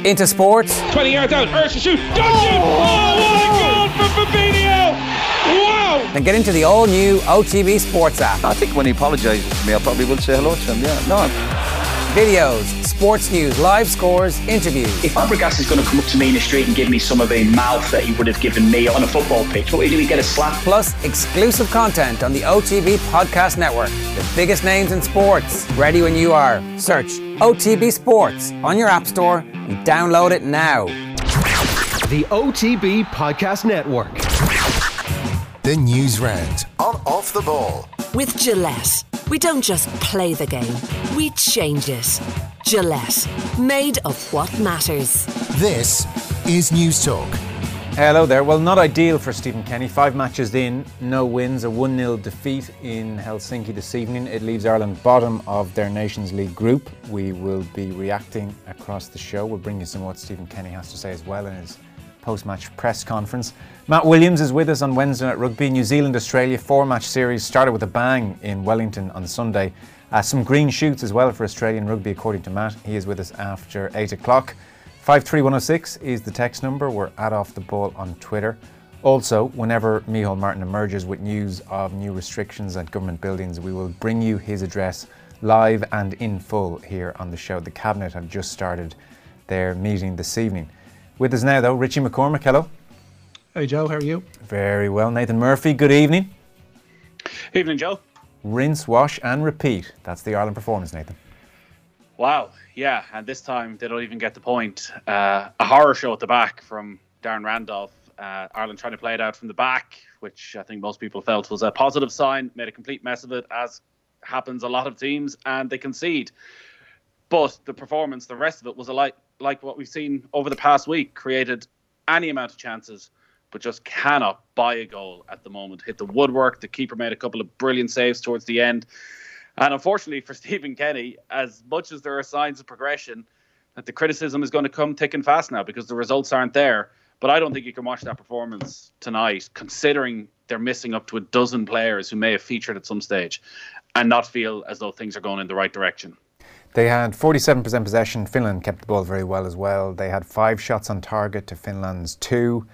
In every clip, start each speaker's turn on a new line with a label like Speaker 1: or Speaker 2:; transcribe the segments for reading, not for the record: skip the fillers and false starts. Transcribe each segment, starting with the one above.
Speaker 1: Into sports.
Speaker 2: 20 yards out, Ursa shoot, don't shoot! Oh, what a goal for Fabinho! Wow!
Speaker 1: Then get into the all-new OTB Sports app.
Speaker 3: I think when he apologises to me, I probably will say hello to him, yeah. No.
Speaker 1: Videos, sports news, live scores, interviews.
Speaker 4: If Fabregas is going to come up to me in the street and give me some of the mouth that he would have given me on a football pitch, what do we get a slap?
Speaker 1: Plus exclusive content on the OTB Podcast Network. The biggest names in sports. Ready when you are. Search OTB Sports on your app store and download it now.
Speaker 5: The OTB Podcast Network.
Speaker 6: The news round on Off the Ball.
Speaker 7: With Gillette, we don't just play the game, we change it. Gillette, made of what matters.
Speaker 6: This is News Talk.
Speaker 8: Hello there. Well, not ideal for Stephen Kenny. 5 matches in, no wins, a 1-0 defeat in Helsinki this evening. It leaves Ireland bottom of their Nations League group. We will be reacting across the show. We'll bring you some of what Stephen Kenny has to say as well in his post-match press conference. Matt Williams is with us on Wednesday Night Rugby. New Zealand-Australia 4-match series started with a bang in Wellington on Sunday. Some green shoots as well for Australian rugby, according to Matt. He is with us after 8 o'clock. 53106 is the text number. We're at Off the Ball on Twitter. Also, whenever Micheál Martin emerges with news of new restrictions at government buildings, we will bring you his address live and in full here on the show. The Cabinet have just started their meeting this evening. With us now, though, Richie McCormick. Hello.
Speaker 9: Hey, Joe. How are you?
Speaker 8: Very well. Nathan Murphy, good evening.
Speaker 10: Evening, Joe.
Speaker 8: Rinse, wash and repeat. That's the Ireland performance, Nathan.
Speaker 10: Wow. Yeah, and this time they don't even get the point. A horror show at the back from Darren Randolph. Ireland trying to play it out from the back, which I think most people felt was a positive sign. Made a complete mess of it, as happens a lot of teams, and they concede. But the performance, the rest of it was like what we've seen over the past week. Created any amount of chances, but just cannot buy a goal at the moment. Hit the woodwork. The keeper made a couple of brilliant saves towards the end. And unfortunately for Stephen Kenny, as much as there are signs of progression, that the criticism is going to come thick and fast now because the results aren't there. But I don't think you can watch that performance tonight, considering they're missing up to a dozen players who may have featured at some stage, and not feel as though things are going in the right direction.
Speaker 8: They had 47% possession. Finland kept the ball very well as well. They had 5 shots on target to Finland's 2,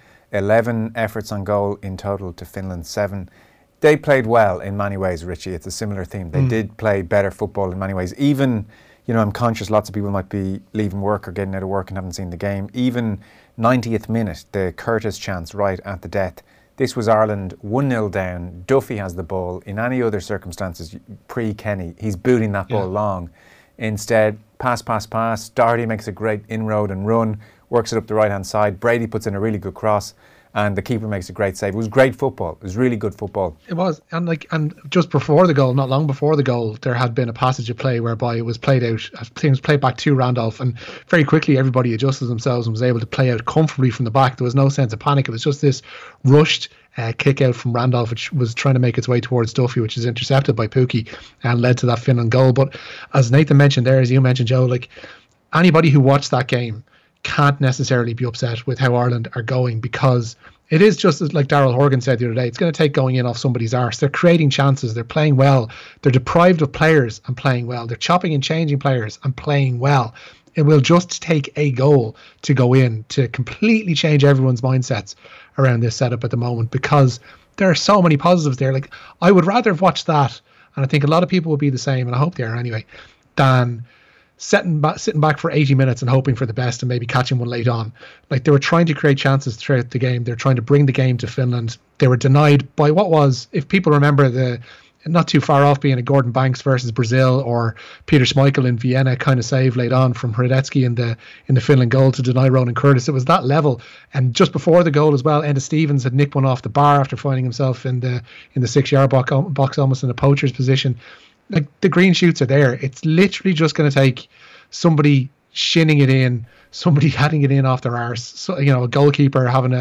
Speaker 8: 11 efforts on goal in total to Finland's 7. They played well in many ways, Richie. It's a similar theme. They did play better football in many ways. Even, I'm conscious lots of people might be leaving work or getting out of work and haven't seen the game. Even 90th minute, the Curtis chance right at the death. This was Ireland 1-0 down. Duffy has the ball. In any other circumstances, pre-Kenny, he's booting that ball long. Instead, pass. Doherty makes a great inroad and run, works it up the right-hand side. Brady puts in a really good cross, and the keeper makes a great save. It was great football. It was really good football.
Speaker 9: It was, and just before the goal, not long before the goal, there had been a passage of play whereby it was played out. Things played back to Randolph, and very quickly everybody adjusted themselves and was able to play out comfortably from the back. There was no sense of panic. It was just this rushed kick out from Randolph, which was trying to make its way towards Duffy, which is intercepted by Pukki and led to that Finland goal. But as Nathan mentioned there, as you mentioned, Joe, anybody who watched that game can't necessarily be upset with how Ireland are going, because it is just like Daryl Horgan said the other day, it's going to take going in off somebody's arse. They're creating chances, they're playing well, they're deprived of players and playing well, they're chopping and changing players and playing well. It will just take a goal to go in to completely change everyone's mindsets around this setup at the moment, because there are so many positives there. I would rather have watched that, and I think a lot of people will be the same, and I hope they are anyway, than sitting back for 80 minutes and hoping for the best and maybe catching one late on. They were trying to create chances throughout the game. They're trying to bring the game to Finland. They were denied by what was, if people remember, not too far off being a Gordon Banks versus Brazil or Peter Schmeichel in Vienna kind of save late on from Hradecki in the Finland goal to deny Ronan Curtis. It was that level. And just before the goal as well, Enda Stevens had nicked one off the bar after finding himself in the 6-yard box almost in a poacher's position. The green shoots are there. It's literally just going to take somebody shinning it in, somebody heading it in off their arse. So, a goalkeeper having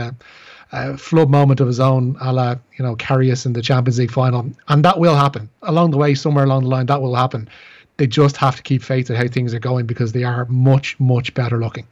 Speaker 9: a flood moment of his own, a la, Karius in the Champions League final. And that will happen. Along the way, somewhere along the line, that will happen. They just have to keep faith in how things are going, because they are much, much better looking.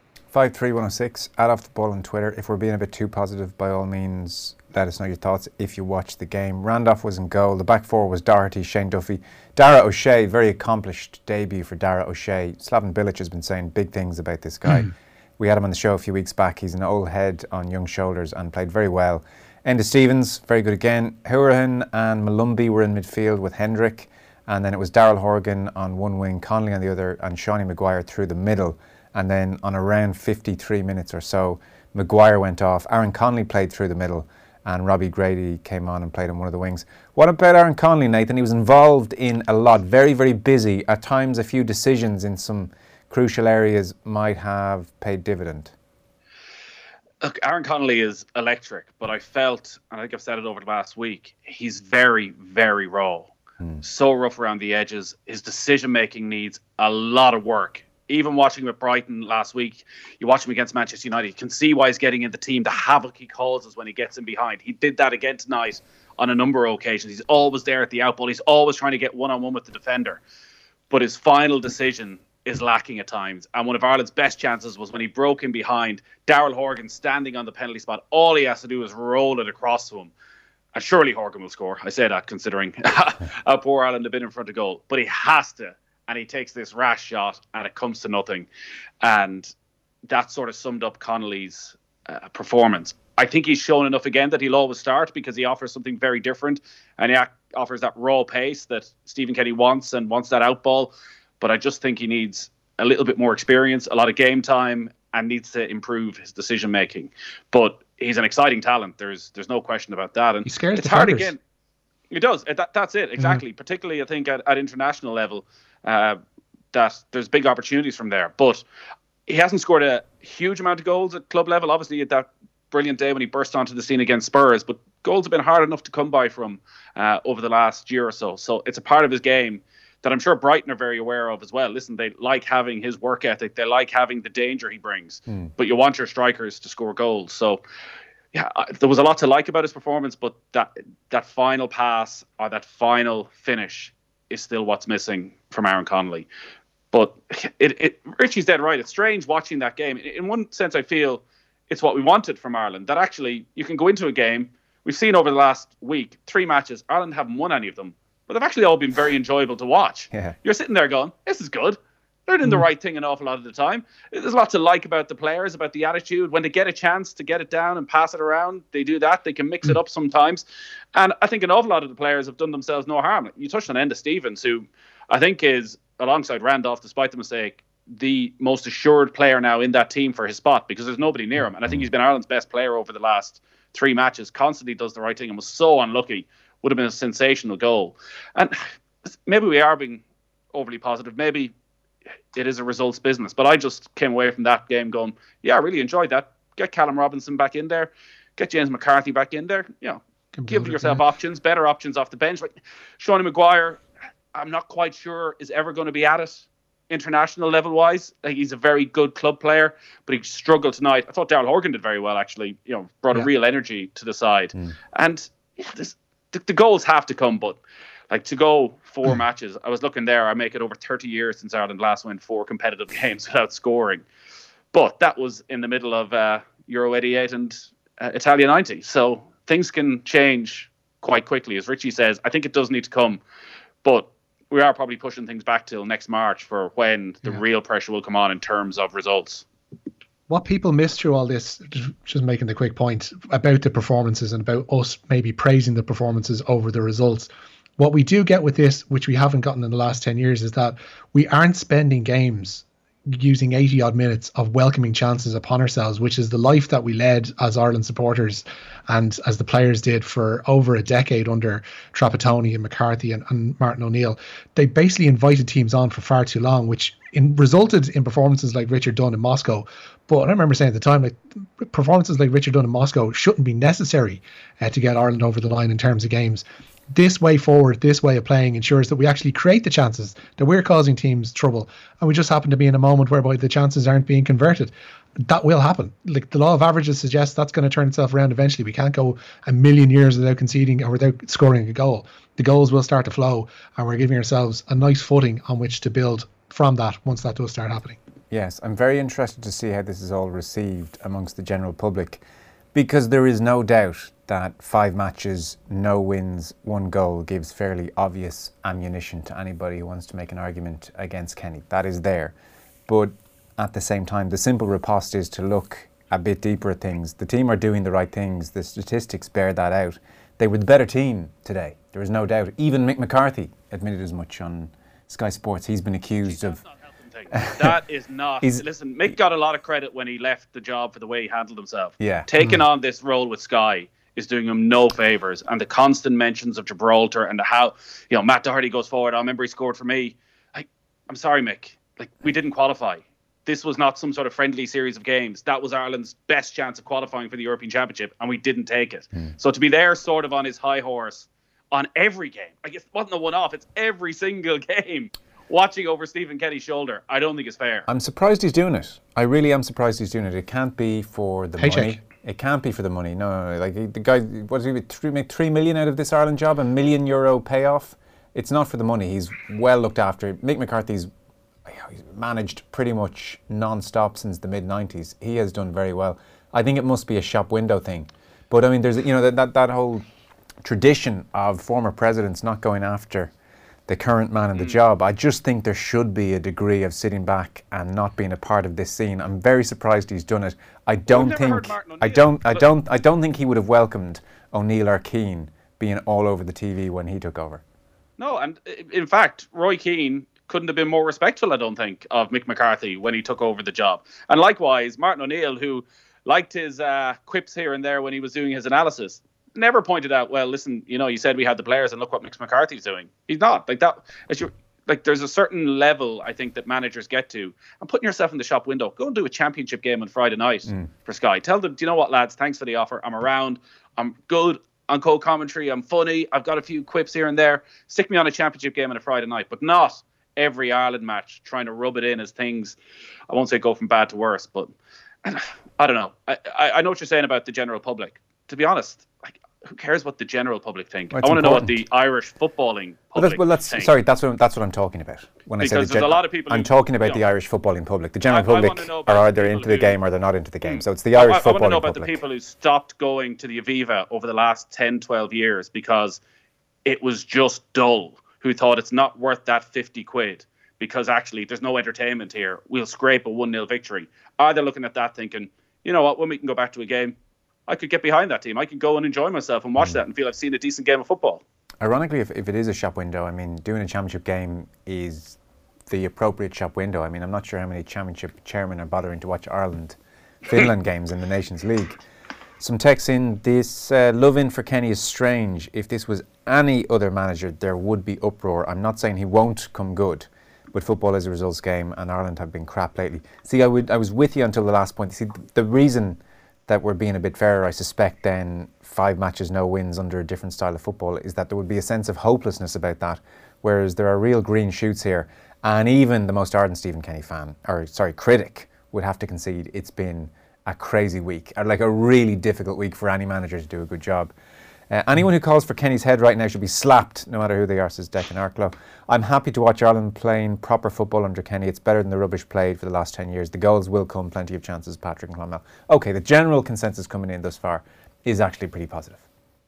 Speaker 8: 53106, add off the ball on Twitter. If we're being a bit too positive, by all means, let us know your thoughts if you watched the game. Randolph was in goal. The back four was Doherty, Shane Duffy. Dara O'Shea, very accomplished debut for Dara O'Shea. Slaven Bilic has been saying big things about this guy. We had him on the show a few weeks back. He's an old head on young shoulders and played very well. Enda Stevens, very good again. Hourihan and Malumbi were in midfield with Hendrick. And then it was Daryl Horgan on one wing, Connolly on the other, and Shawnee Maguire through the middle. And then on around 53 minutes or so, Maguire went off. Aaron Connolly played through the middle, and Robbie Grady came on and played on one of the wings. What about Aaron Connolly, Nathan? He was involved in a lot, very, very busy. At times, a few decisions in some crucial areas might have paid dividend.
Speaker 10: Look, Aaron Connolly is electric, but I felt, and I think I've said it over the last week, he's very, very raw. So rough around the edges. His decision-making needs a lot of work. Even watching him at Brighton last week, you watch him against Manchester United, you can see why he's getting in the team, the havoc he causes when he gets in behind. He did that again tonight on a number of occasions. He's always there at the outball. He's always trying to get one-on-one with the defender. But his final decision is lacking at times. And one of Ireland's best chances was when he broke in behind, Daryl Horgan standing on the penalty spot. All he has to do is roll it across to him. And surely Horgan will score. I say that considering how poor Ireland have been in front of goal. But he has to. And he takes this rash shot and it comes to nothing. And that sort of summed up Connolly's performance. I think he's shown enough again that he'll always start because he offers something very different. And he offers that raw pace that Stephen Kenny wants and wants that outball. But I just think he needs a little bit more experience, a lot of game time, and needs to improve his decision making. But he's an exciting talent. There's no question about that. And
Speaker 9: he scares
Speaker 10: it's
Speaker 9: the
Speaker 10: hard
Speaker 9: fighters.
Speaker 10: again. It does. That's it exactly. Particularly, I think at international level, that there's big opportunities from there. But he hasn't scored a huge amount of goals at club level. Obviously, at that brilliant day when he burst onto the scene against Spurs, but goals have been hard enough to come by from over the last year or so. So it's a part of his game that I'm sure Brighton are very aware of as well. Listen, they like having his work ethic. They like having the danger he brings. But you want your strikers to score goals. So, yeah, there was a lot to like about his performance, but that final pass or that final finish is still what's missing from Aaron Connolly. But Richie's dead right. It's strange watching that game. In one sense, I feel it's what we wanted from Ireland, that actually you can go into a game. We've seen over the last week, 3 matches, Ireland haven't won any of them. But they've actually all been very enjoyable to watch.
Speaker 8: Yeah.
Speaker 10: You're sitting there going, this is good. They're doing the right thing an awful lot of the time. There's lots to like about the players, about the attitude. When they get a chance to get it down and pass it around, they do that. They can mix it up sometimes. And I think an awful lot of the players have done themselves no harm. You touched on Enda Stevens, who I think is, alongside Randolph, despite the mistake, the most assured player now in that team for his spot because there's nobody near him. And I think he's been Ireland's best player over the last 3 matches, constantly does the right thing and was so unlucky. Would have been a sensational goal. And maybe we are being overly positive. Maybe it is a results business. But I just came away from that game going, yeah, I really enjoyed that. Get Callum Robinson back in there. Get James McCarthy back in there. You know, give yourself options, better options off the bench. Like Shawnee Maguire, I'm not quite sure is ever going to be at it international level-wise. Like, he's a very good club player, but he struggled tonight. I thought Daryl Horgan did very well, actually. You know, brought a real energy to the side. And yeah, the goals have to come, but like to go 4 matches, I was looking there, I make it over 30 years since Ireland last went 4 competitive games without scoring. But that was in the middle of Euro 88 and Italia 90. So things can change quite quickly. As Richie says, I think it does need to come. But we are probably pushing things back till next March for when the real pressure will come on in terms of results.
Speaker 9: What people miss through all this, just making the quick point about the performances and about us maybe praising the performances over the results. What we do get with this, which we haven't gotten in the last 10 years, is that we aren't spending games using 80 odd minutes of welcoming chances upon ourselves, which is the life that we led as Ireland supporters and as the players did for over a decade under Trapattoni and McCarthy and Martin O'Neill. They basically invited teams on for far too long, which resulted in performances like Richard Dunne in Moscow. But I remember saying at the time, like, performances like Richard Dunne in Moscow shouldn't be necessary to get Ireland over the line in terms of games. This way forward, this way of playing ensures that we actually create the chances, that we're causing teams trouble, and we just happen to be in a moment whereby the chances aren't being converted. That will happen. Like, the law of averages suggests that's going to turn itself around eventually. We can't go a million years without conceding or without scoring a goal. The goals will start to flow, and we're giving ourselves a nice footing on which to build from that once that does start happening.
Speaker 8: Yes, I'm very interested to see how this is all received amongst the general public, because there is no doubt that 5 matches, no wins, 1 goal gives fairly obvious ammunition to anybody who wants to make an argument against Kenny. That is there. But at the same time, the simple riposte is to look a bit deeper at things. The team are doing the right things. The statistics bear that out. They were the better team today. There is no doubt. Even Mick McCarthy admitted as much on Sky Sports. He's been accused of...
Speaker 10: That is not... Listen, Mick got a lot of credit when he left the job for the way he handled himself.
Speaker 8: Yeah.
Speaker 10: Taking on this role with Sky is doing him no favours. And the constant mentions of Gibraltar and how, Matt Doherty goes forward. I remember he scored for me. I'm sorry, Mick. We didn't qualify. This was not some sort of friendly series of games. That was Ireland's best chance of qualifying for the European Championship, and we didn't take it. So to be there sort of on his high horse on every game, it wasn't a one-off, it's every single game, watching over Stephen Kenny's shoulder, I don't think it's fair.
Speaker 8: I'm surprised he's doing it. I really am surprised he's doing it. It can't be for the money. It can't be for the money. No. The guy, what does he make 3 million out of this Ireland job? €1 million payoff? It's not for the money. He's well looked after. Mick McCarthy's he's managed pretty much non-stop since the mid-90s. He has done very well. I think it must be a shop window thing. But I mean, there's that whole tradition of former presidents not going after the current man in the job. I just think there should be a degree of sitting back and not being a part of this scene. I'm very surprised he's done it. I don't think he would have welcomed O'Neill or Keane being all over the TV when he took over.
Speaker 10: No, and in fact, Roy Keane couldn't have been more respectful, I don't think, of Mick McCarthy when he took over the job. And likewise, Martin O'Neill, who liked his quips here and there when he was doing his analysis, never pointed out, well, listen, you said we had the players and look what Mick McCarthy's doing. He's not. There's a certain level, I think, that managers get to. And putting yourself in the shop window, go and do a championship game on Friday night for Sky. Tell them, do you know what, lads, thanks for the offer. I'm around. I'm good on co-commentary. I'm funny. I've got a few quips here and there. Stick me on a championship game on a Friday night, but not every Ireland match trying to rub it in as things, I won't say go from bad to worse, but I don't know. I know what you're saying about the general public. To be honest, who cares what the general public think?
Speaker 8: Well,
Speaker 10: I want to know what the Irish footballing public think.
Speaker 8: Sorry, that's what I'm talking about. When
Speaker 10: because
Speaker 8: I say
Speaker 10: there's a lot of people
Speaker 8: I'm talking about the Irish footballing public. The general public are either into the game or they're not into the game. So it's the Irish footballing public. I want to know about the people who stopped going to the Aviva over the last 10, 12 years because it was just dull, who thought it's not worth that 50 quid because actually there's no entertainment here. We'll scrape a 1-0 victory. Are they looking at that thinking, you know what, when we can go back to a game, I could get behind that team. I could go and enjoy myself and watch that and feel I've seen a decent game of football. Ironically, if it is a shop window, I mean, doing a championship game is the appropriate shop window. I mean, I'm not sure how many championship chairmen are bothering to watch Ireland-Finland games in the Nations League. Some texts in, this love-in for Kenny is strange. If this was any other manager, there would be uproar. I'm not saying he won't come good, but football is a results game and Ireland have been crap lately. See, I was with you until the last point. See, the reason that we're being a bit fairer, I suspect, then 5 matches, no wins under a different style of football, is that there would be a sense of hopelessness about that, whereas there are real green shoots here. And even the most ardent Stephen Kenny critic would have to concede it's been a crazy week, or like a really difficult week for any manager to do a good job. Anyone who calls for Kenny's head right now should be slapped, no matter who they are, says Declan Arklow. I'm happy to watch Ireland playing proper football under Kenny. It's better than the rubbish played for the last 10 years. The goals will come, plenty of chances, Patrick and Clonmel. Okay, the general consensus coming in thus far is actually pretty positive.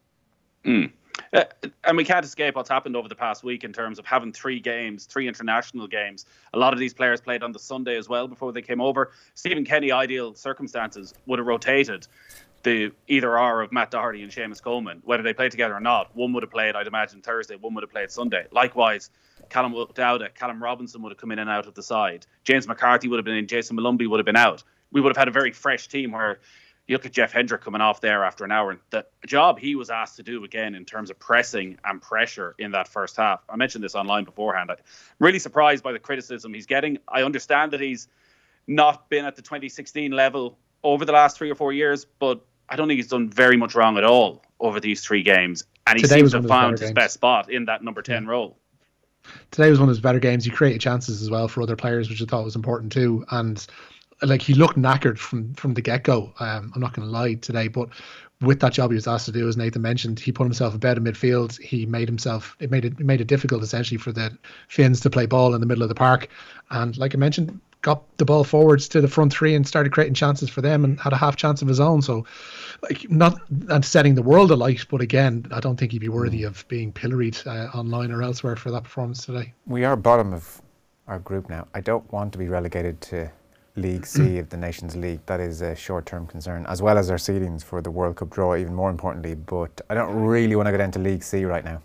Speaker 10: And we can't escape what's happened over the past week in terms of having 3 international games. A lot of these players played on the Sunday as well before they came over. Stephen Kenny, ideal circumstances, would have rotated the either or of Matt Doherty and Seamus Coleman, whether they played together or not. One would have played, I'd imagine, Thursday, one would have played Sunday. Likewise, Callum Dowda, Callum Robinson would have come in and out at the side. James McCarthy would have been in, Jason Malumbi would have been out. We would have had a very fresh team where you look at Jeff Hendrick coming off there after an hour, and the job he was asked to do again in terms of pressing and pressure in that first half. I mentioned this online beforehand. I'm really surprised by the criticism he's getting. I understand that he's not been at the 2016 level over the last 3 or 4 years, but I don't think he's done very much wrong at all over these 3 games. And he seems to have found his best spot in that number 10 role.
Speaker 9: Today was one of his better games. He created chances as well for other players, which I thought was important too. And he looked knackered from the get-go. I'm not going to lie today, but with that job he was asked to do, as Nathan mentioned, he put himself about in midfield. He made it difficult essentially for the Finns to play ball in the middle of the park. And like I mentioned, got the ball forwards to the front 3 and started creating chances for them and had a half chance of his own. So not setting the world alight, but again, I don't think he'd be worthy of being pilloried online or elsewhere for that performance today.
Speaker 8: We are bottom of our group now. I don't want to be relegated to League C of the Nations League. That is a short-term concern, as well as our seedings for the World Cup draw, even more importantly. But I don't really want to go down to League C right now.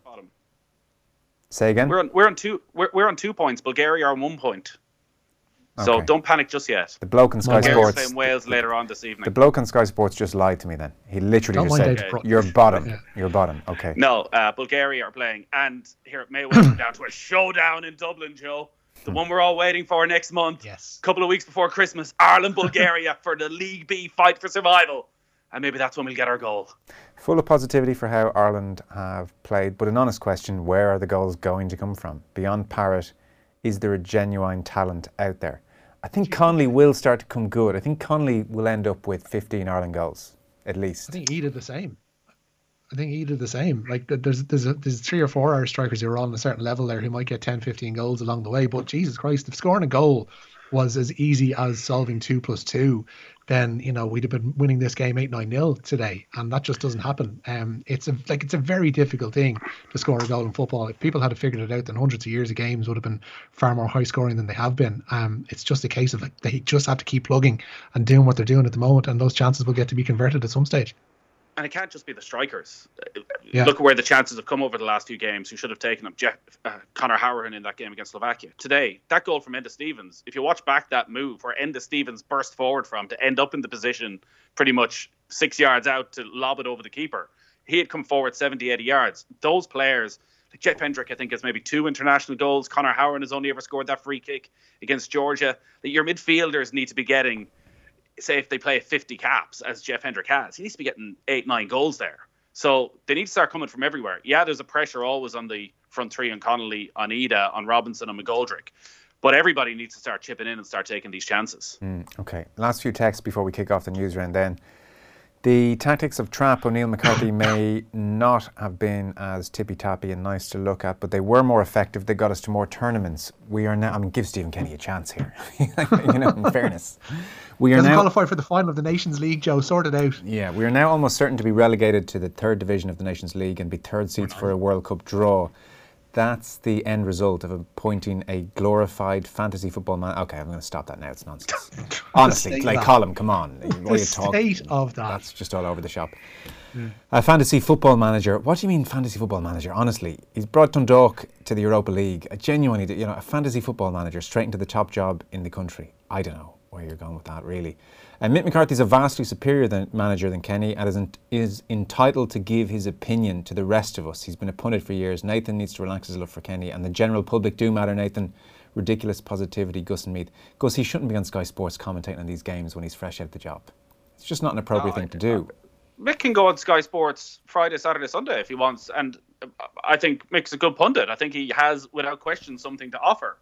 Speaker 8: Say again?
Speaker 10: We're on 2 points. Bulgaria are on 1 point. So
Speaker 8: Okay.
Speaker 10: don't panic just yet.
Speaker 8: The bloke on Sky
Speaker 10: Bulgaria's
Speaker 8: Sports.
Speaker 10: playing Wales later on this evening.
Speaker 8: The bloke on Sky Sports just lied to me. Then he literally just said, "You're bottom.
Speaker 9: Yeah.
Speaker 8: You're bottom." Okay.
Speaker 10: No, Bulgaria are playing, and here it may well come down to a showdown in Dublin, Joe. The one we're all waiting for next month.
Speaker 9: Yes.
Speaker 10: A couple of weeks before Christmas, Ireland, Bulgaria for the League B fight for survival. And maybe that's when we'll get our goal.
Speaker 8: Full of positivity for how Ireland have played, but an honest question: where are the goals going to come from? Beyond Parrott, is there a genuine talent out there? I think Connolly will start to come good. I think Connolly will end up with 15 Ireland goals, at least.
Speaker 9: I think he did the same. Like there's 3 or 4 Irish strikers who are on a certain level there who might get 10, 15 goals along the way. But Jesus Christ, if scoring a goal was as easy as solving 2 + 2, then we'd have been winning this game 8-9-0 today, and that just doesn't happen. It's a very difficult thing to score a goal in football. If people had figured it out, then hundreds of years of games would have been far more high scoring than they have been. It's just a case of they just have to keep plugging and doing what they're doing at the moment, and those chances will get to be converted at some stage.
Speaker 10: And it can't just be the strikers.
Speaker 9: Yeah.
Speaker 10: Look at where the chances have come over the last few games. Who should have taken up Conor Hourhan in that game against Slovakia. Today, that goal from Enda Stevens, if you watch back that move where Enda Stevens burst forward from to end up in the position pretty much 6 yards out to lob it over the keeper, he had come forward 70, 80 yards. Those players, like Jeff Hendrick, I think, has maybe 2 international goals. Conor Hourhan has only ever scored that free kick against Georgia. That your midfielders need to be getting, say if they play 50 caps, as Jeff Hendrick has, he needs to be getting 8-9 goals there. So they need to start coming from everywhere. Yeah, there's a pressure always on the front three, on Connolly, on Ida, on Robinson, on McGoldrick. But everybody needs to start chipping in and start taking these chances.
Speaker 8: Okay, last few texts before we kick off the news round then. The tactics of Trapp, O'Neill, McCarthy may not have been as tippy-tappy and nice to look at, but they were more effective. They got us to more tournaments. We are now, give Stephen Kenny a chance here, in fairness. We are
Speaker 9: Doesn't
Speaker 8: now
Speaker 9: qualify for the final of the Nations League, Joe. Sort it out.
Speaker 8: Yeah, we are now almost certain to be relegated to the 3rd division of the Nations League and be 3rd seeds for a World Cup draw. That's the end result of appointing a glorified fantasy football man. Okay, I'm going to stop that now. It's nonsense. Honestly, Colm, come on. What are you talking?
Speaker 9: State of that.
Speaker 8: That's just all over the shop. A fantasy football manager. What do you mean fantasy football manager? Honestly, he's brought Dundalk to the Europa League. Genuinely, a fantasy football manager straight into the top job in the country. I don't know where you're going with that, really. And Mick McCarthy's a vastly superior manager than Kenny and is entitled to give his opinion to the rest of us. He's been a pundit for years. Nathan needs to relax his love for Kenny, and the general public do matter, Nathan. Ridiculous positivity, Gus and Meath. Gus, he shouldn't be on Sky Sports commentating on these games when he's fresh out of the job. It's just not an appropriate thing to do.
Speaker 10: Mick can go on Sky Sports Friday, Saturday, Sunday if he wants, and I think Mick's a good pundit. I think he has, without question, something to offer.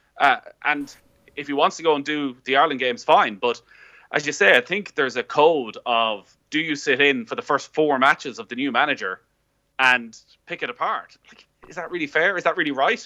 Speaker 10: And if he wants to go and do the Ireland games, fine. But as you say, I think there's a code of, do you sit in for the first 4 matches of the new manager and pick it apart? Like, is that really fair? Is that really right?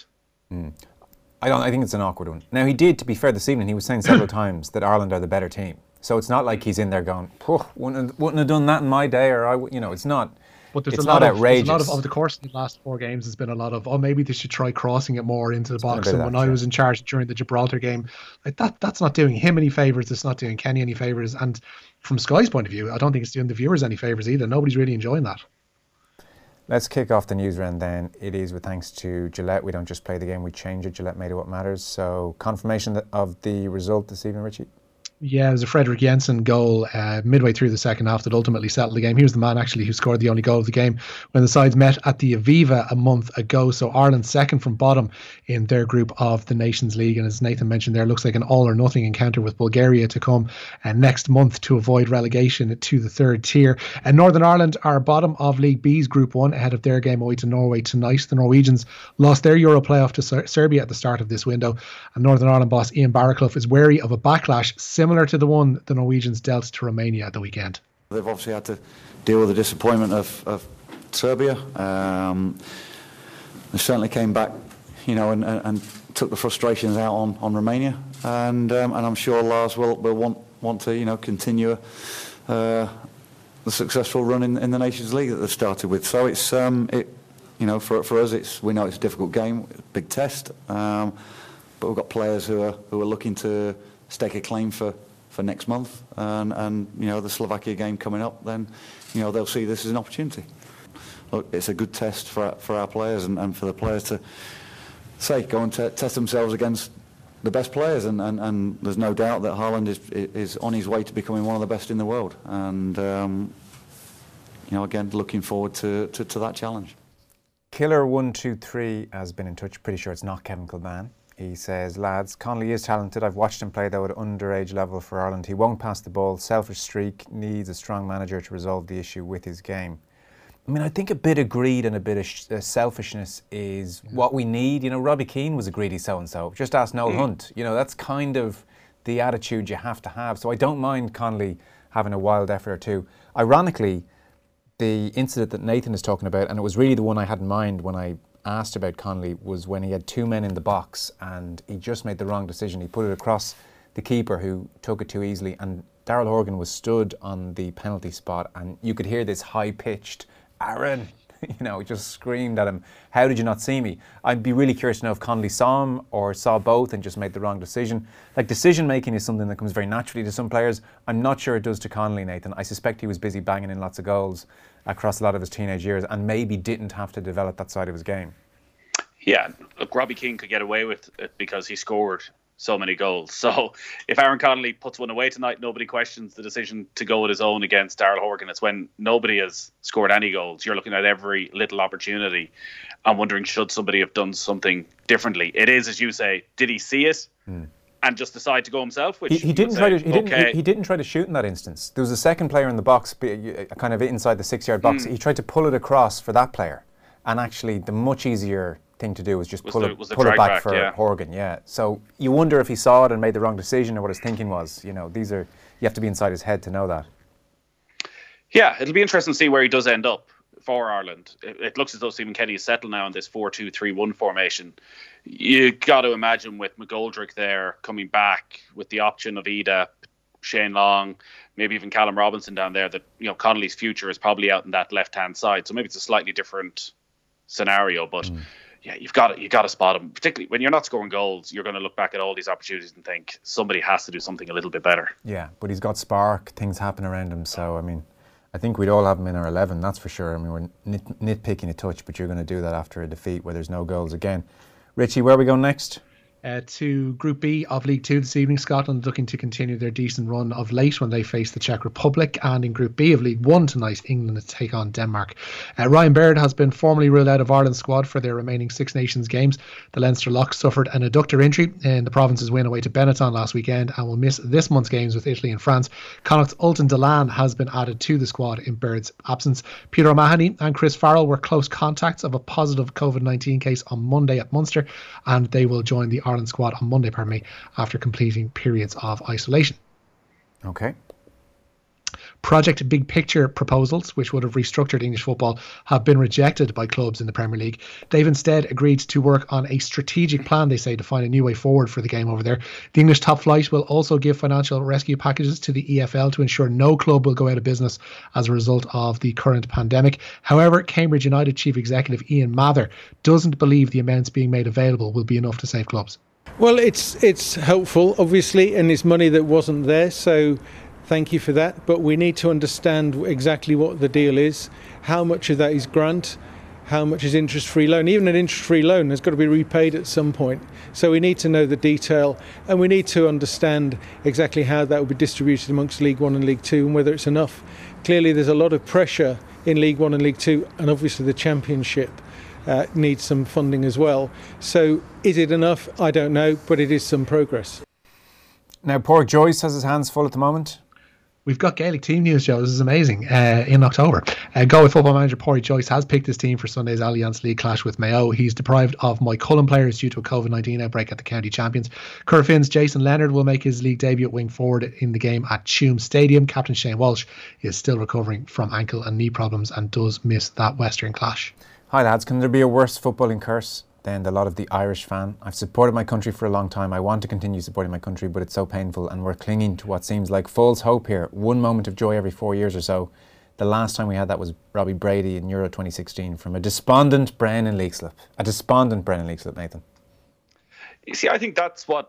Speaker 8: I think it's an awkward one. Now, he did, to be fair, this evening, he was saying several times that Ireland are the better team. So it's not like he's in there going, wouldn't have done that in my day, or it's not.
Speaker 9: But there's
Speaker 8: it's
Speaker 9: a lot
Speaker 8: not
Speaker 9: of,
Speaker 8: outrageous.
Speaker 9: There's a lot of, over the course of the last 4 games, there's been a lot of, maybe they should try crossing it more into the box. And when I was in charge during the Gibraltar game, like that's not doing him any favours. It's not doing Kenny any favours. And from Sky's point of view, I don't think it's doing the viewers any favours either. Nobody's really enjoying that.
Speaker 8: Let's kick off the news round then. It is with thanks to Gillette. We don't just play the game, we change it. Gillette made it what matters. So confirmation of the result this evening, Richie?
Speaker 9: Yeah, it was a Frederick Jensen goal midway through the second half that ultimately settled the game. He was the man actually who scored the only goal of the game when the sides met at the Aviva a month ago. So Ireland second from bottom in their group of the Nations League. And as Nathan mentioned there, looks like an all or nothing encounter with Bulgaria to come next month to avoid relegation to the 3rd tier. And Northern Ireland are bottom of League B's Group 1 ahead of their game away to Norway tonight. The Norwegians lost their Euro playoff to Serbia at the start of this window. And Northern Ireland boss Ian Barraclough is wary of a backlash similar to the one the Norwegians dealt to Romania at the weekend.
Speaker 11: They've obviously had to deal with the disappointment of Serbia. They certainly came back, and took the frustrations out on Romania, and I'm sure Lars will want to continue the successful run in the Nations League that they've started with. So it's for us, we know it's a difficult game, big test, but we've got players who are looking to stake a claim for next month, and the Slovakia game coming up, then they'll see this as an opportunity. Look, it's a good test for our players and for the players to go and test themselves against the best players, and there's no doubt that Haaland is on his way to becoming one of the best in the world, and again, looking forward to that challenge.
Speaker 8: Killer123 has been in touch. Pretty sure it's not Kevin Kilban. He says, lads, Connolly is talented. I've watched him play though at underage level for Ireland. He won't pass the ball. Selfish streak, needs a strong manager to resolve the issue with his game. I mean, I think a bit of greed and a bit of selfishness is what we need. Robbie Keane was a greedy so-and-so. Just ask Noel Hunt. That's kind of the attitude you have to have. So I don't mind Connolly having a wild effort or two. Ironically, the incident that Nathan is talking about, and it was really the one I had in mind when I asked about Connolly, was when he had two men in the box and he just made the wrong decision. He put it across the keeper who took it too easily, and Daryl Horgan was stood on the penalty spot, and you could hear this high-pitched, Aaron, just screamed at him, how did you not see me? I'd be really curious to know if Connolly saw him or saw both and just made the wrong decision. Like, decision making is something that comes very naturally to some players. I'm not sure it does to Connolly, Nathan. I suspect he was busy banging in lots of goals across a lot of his teenage years and maybe didn't have to develop that side of his game.
Speaker 10: Yeah, look, Robbie Keane could get away with it because he scored so many goals. So if Aaron Connolly puts one away tonight, nobody questions the decision to go with his own against Daryl Horgan. It's when nobody has scored any goals. You're looking at every little opportunity and wondering, should somebody have done something differently? It is, as you say, did he see it and just decide to go himself? Which he didn't try to.
Speaker 8: He didn't try to shoot in that instance. There was a second player in the box, kind of inside the 6-yard box. He tried to pull it across for that player, and actually the much easier thing to do was just pull it back for Horgan. Yeah. So you wonder if he saw it and made the wrong decision or what his thinking was. You have to be inside his head to know that.
Speaker 10: Yeah, it'll be interesting to see where he does end up for Ireland. It looks as though Stephen Kenny is settled now in this 4-2-3-1 formation. You got to imagine with McGoldrick there coming back with the option of Ida, Shane Long, maybe even Callum Robinson down there, that Connolly's future is probably out in that left-hand side. So maybe it's a slightly different scenario, but yeah, you've got to spot him. Particularly when you're not scoring goals, you're going to look back at all these opportunities and think somebody has to do something a little bit better.
Speaker 8: Yeah, but he's got spark, things happen around him. So, I mean, I think we'd all have him in our 11, that's for sure. I mean, we're nitpicking a touch, but you're going to do that after a defeat where there's no goals again. Richie, where are we going next?
Speaker 9: To Group B of League Two this evening. Scotland looking to continue their decent run of late when they face the Czech Republic, and in Group B of League One tonight, England to take on Denmark. Ryan Baird has been formally ruled out of Ireland's squad for their remaining Six Nations games. The Leinster lock suffered an adductor injury in the province's win away to Benetton last weekend and will miss this month's games with Italy and France. Connacht's Ultan Dillane has been added to the squad in Baird's absence. Peter O'Mahony and Chris Farrell were close contacts of a positive COVID-19 case on Monday at Munster, and they will join the Ireland squad on Monday, after completing periods of isolation.
Speaker 8: Okay.
Speaker 9: Project Big Picture proposals, which would have restructured English football, have been rejected by clubs in the Premier League. They've instead agreed to work on a strategic plan, they say, to find a new way forward for the game over there. The English top flight will also give financial rescue packages to the EFL to ensure no club will go out of business as a result of the current pandemic. However, Cambridge United Chief Executive Ian Mather doesn't believe the amounts being made available will be enough to save clubs.
Speaker 12: Well, it's helpful, obviously, and it's money that wasn't there, so thank you for that. But we need to understand exactly what the deal is, how much of that is grant, how much is interest-free loan. Even an interest-free loan has got to be repaid at some point. So we need to know the detail, and we need to understand exactly how that will be distributed amongst League One and League Two and whether it's enough. Clearly, there's a lot of pressure in League One and League Two, and obviously the Championship needs some funding as well. So is it enough? I don't know, but it is some progress.
Speaker 8: Now, Pádraig Joyce has his hands full at the moment.
Speaker 9: We've got Gaelic team news, Joe. This is amazing. In October, Galway football manager Pádraig Joyce has picked his team for Sunday's Allianz League clash with Mayo. He's deprived of Mike Cullen players due to a COVID-19 outbreak at the county champions. Currafin's Jason Leonard will make his league debut at wing forward in the game at Tuam Stadium. Captain Shane Walsh is still recovering from ankle and knee problems and does miss that Western clash.
Speaker 8: Hi lads, can there be a worse footballing curse than the lot of the Irish fan? I've supported my country for a long time. I want to continue supporting my country, but it's so painful and we're clinging to what seems like false hope here. One moment of joy every 4 years or so. The last time we had that was Robbie Brady in Euro 2016 from a despondent Brennan Leakslip. A despondent Brennan Leakslip, Nathan.
Speaker 10: You see, I think that's what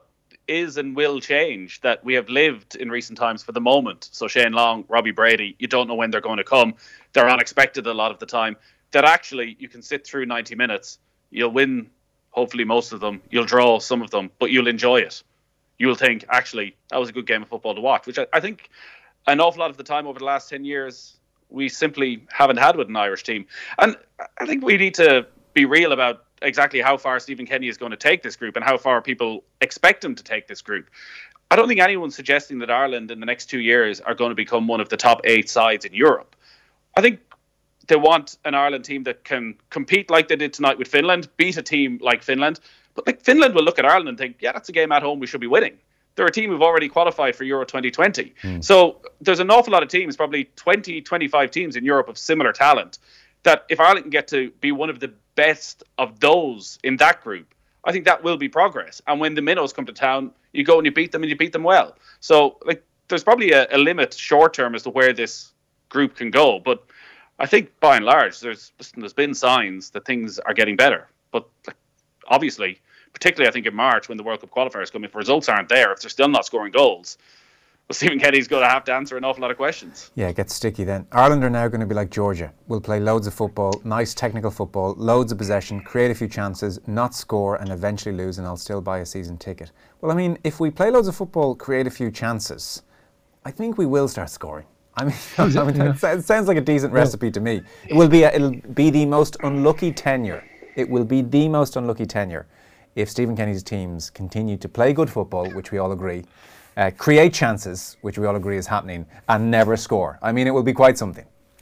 Speaker 10: is and will change, that we have lived in recent times for the moment. So Shane Long, Robbie Brady, you don't know when they're going to come. They're unexpected a lot of the time. That actually you can sit through 90 minutes. You'll win, hopefully, most of them. You'll draw some of them, but you'll enjoy it. You'll think, actually, that was a good game of football to watch, which I think an awful lot of the time over the last 10 years, we simply haven't had with an Irish team. And I think we need to be real about exactly how far Stephen Kenny is going to take this group and how far people expect him to take this group. I don't think anyone's suggesting that Ireland in the next 2 years are going to become one of the top 8 sides in Europe. I think they want an Ireland team that can compete like they did tonight with Finland, beat a team like Finland. But like Finland will look at Ireland and think, yeah, that's a game at home we should be winning. They're a team who've already qualified for Euro 2020. So there's an awful lot of teams, probably 20, 25 teams in Europe of similar talent, that if Ireland can get to be one of the best of those in that group, I think that will be progress. And when the minnows come to town, you go and you beat them well. So like, there's probably a limit short term as to where this group can go. But I think by and large, there's been signs that things are getting better. But obviously, particularly I think in March when the World Cup qualifiers come, if results aren't there, if they're still not scoring goals, well, Stephen Kenny's going to have to answer an awful lot of questions.
Speaker 8: Yeah, it gets sticky then. Ireland are now going to be like Georgia. We'll play loads of football, nice technical football, loads of possession, create a few chances, not score and eventually lose, and I'll still buy a season ticket. Well, I mean, if we play loads of football, create a few chances, I think we will start scoring. I mean, it sounds like a decent recipe to me. It'll be the most unlucky tenure. It will be the most unlucky tenure if Stephen Kenny's teams continue to play good football, which we all agree, create chances, which we all agree is happening, and never score. I mean, it will be quite something.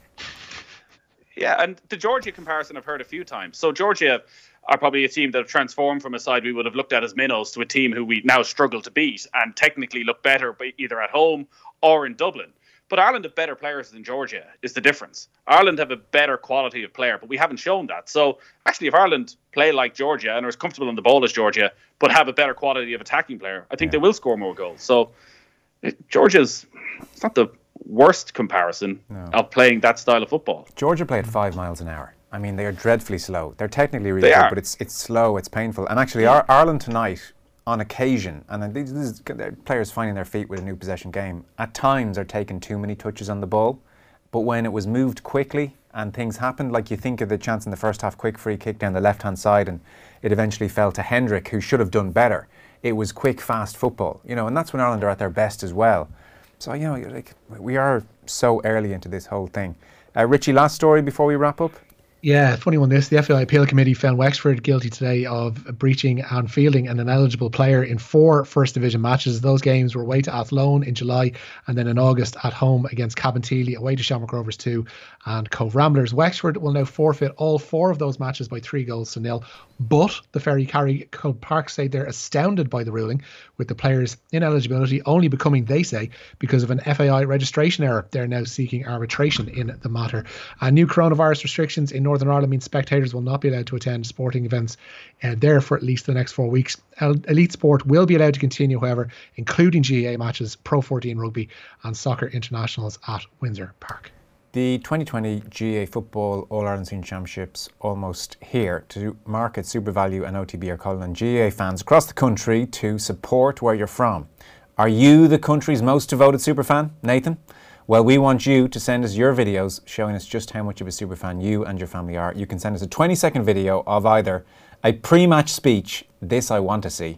Speaker 10: Yeah, and the Georgia comparison I've heard a few times. So Georgia are probably a team that have transformed from a side we would have looked at as minnows to a team who we now struggle to beat and technically look better either at home or in Dublin. But Ireland have better players than Georgia is the difference. Ireland have a better quality of player, but we haven't shown that. So actually, if Ireland play like Georgia and are as comfortable on the ball as Georgia, but have a better quality of attacking player, I think they will score more goals. So Georgia's, it's not the worst comparison of playing that style of football.
Speaker 8: Georgia play at 5 miles an hour. I mean, they are dreadfully slow. They're technically really good, but it's slow, it's painful. And actually, Ireland tonight, on occasion, and this is players finding their feet with a new possession game, at times are taking too many touches on the ball. But when it was moved quickly and things happened, like you think of the chance in the first half, quick free kick down the left-hand side, and it eventually fell to Hendrick, who should have done better. It was quick, fast football, and that's when Ireland are at their best as well. So, we are so early into this whole thing. Richie, last story before we wrap up?
Speaker 9: Yeah, funny one this. The FAI Appeal Committee found Wexford guilty today of breaching and fielding an ineligible player in 4 First Division matches. Those games were away to Athlone in July and then in August at home against Cabinteely, away to Shamrock Rovers 2 and Cove Ramblers. Wexford will now forfeit all 4 of those matches by 3-0. But the Ferry Carry Cove Park say they're astounded by the ruling, with the players' ineligibility only becoming, they say, because of an FAI registration error. They're now seeking arbitration in the matter. New coronavirus restrictions in Northern Ireland mean spectators will not be allowed to attend sporting events there for at least the next 4 weeks. Elite sport will be allowed to continue, however, including GAA matches, Pro 14 rugby and soccer internationals at Windsor Park.
Speaker 8: The 2020 GAA Football All-Ireland Senior Championships almost here. To market SuperValu and OTB are calling on GAA fans across the country to support where you're from. Are you the country's most devoted superfan, Nathan? Well, we want you to send us your videos showing us just how much of a superfan you and your family are. You can send us a 20-second video of either a pre-match speech, this I want to see,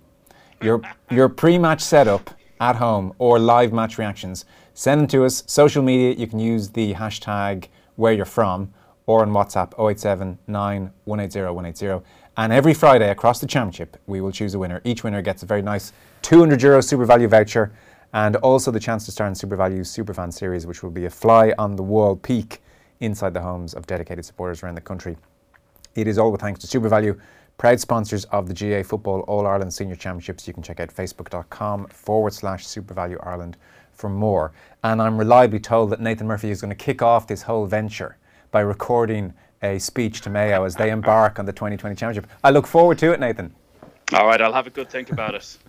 Speaker 8: your pre-match setup at home, or live match reactions. Send them to us. Social media, you can use the hashtag where you're from, or on WhatsApp 087 9 180 180. And every Friday across the championship, we will choose a winner. Each winner gets a very nice €200 SuperValu voucher, and also the chance to star in SuperValu's Superfan series, which will be a fly-on-the-wall peek inside the homes of dedicated supporters around the country. It is all with thanks to SuperValu, proud sponsors of the GAA Football All-Ireland Senior Championships. You can check out facebook.com/SuperValu Ireland for more. And I'm reliably told that Nathan Murphy is going to kick off this whole venture by recording a speech to Mayo as they embark on the 2020 Championship. I look forward to it, Nathan.
Speaker 10: All right, I'll have a good think about it.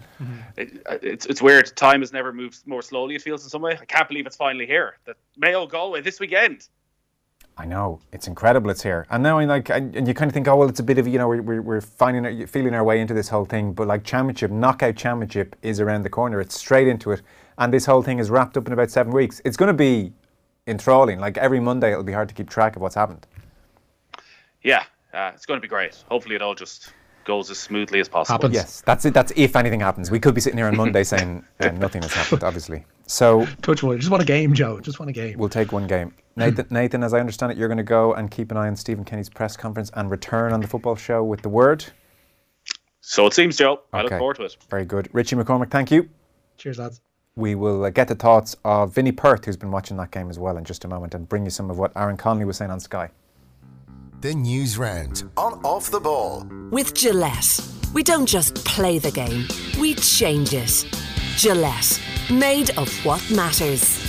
Speaker 10: It's weird. Time has never moved more slowly, it feels, in some way. I can't believe it's finally here. That Mayo Galway this weekend.
Speaker 8: I know, it's incredible it's here. And now, and you kind of think, oh, well, it's a bit of, we're feeling our way into this whole thing. But like knockout championship is around the corner. It's straight into it. And this whole thing is wrapped up in about 7 weeks. It's going to be enthralling. Like every Monday, it'll be hard to keep track of what's happened.
Speaker 10: Yeah, it's going to be great. Hopefully it all just goes as smoothly as possible.
Speaker 8: Happens. Yes, that's it. That's if anything happens. We could be sitting here on Monday saying nothing has happened, obviously. So,
Speaker 9: touch wood. Just want a game, Joe. Just want a game.
Speaker 8: We'll take one game. Nathan, as I understand it, you're going to go and keep an eye on Stephen Kenny's press conference and return on the football show with the word.
Speaker 10: So it seems, Joe. I look forward to it.
Speaker 8: Very good. Richie McCormick, thank you.
Speaker 9: Cheers, lads.
Speaker 8: We will get the thoughts of Vinnie Perth, who's been watching that game as well, in just a moment, and bring you some of what Aaron Connolly was saying on Sky.
Speaker 6: The news round on Off the Ball.
Speaker 7: With Gillette, we don't just play the game, we change it. Gillette, made of what matters.